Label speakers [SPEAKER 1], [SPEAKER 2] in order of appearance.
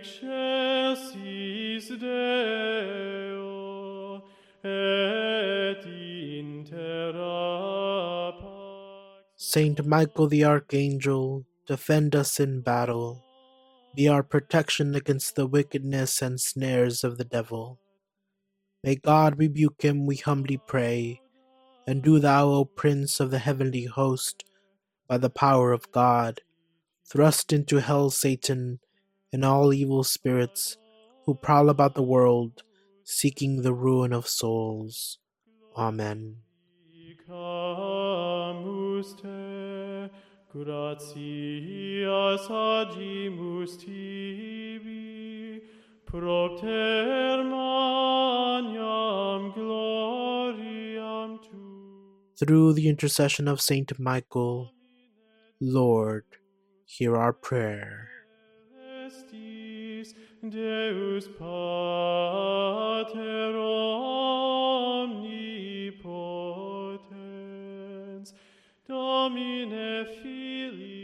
[SPEAKER 1] excelsis Deo, et intera pax.
[SPEAKER 2] Saint Michael the Archangel, defend us in battle. Be our protection against the wickedness and snares of the devil. May God rebuke him, we humbly pray. And do thou, O Prince of the heavenly host, by the power of God, thrust into hell Satan and all evil spirits who prowl about the world, seeking the ruin of souls. Amen.
[SPEAKER 1] Icamus te, gratias agimus tibi, propter magnam gloriam tu.
[SPEAKER 2] Through the intercession of Saint Michael, Lord, hear our prayer.
[SPEAKER 1] Estis Deus Pater omnipotens, Domine Filii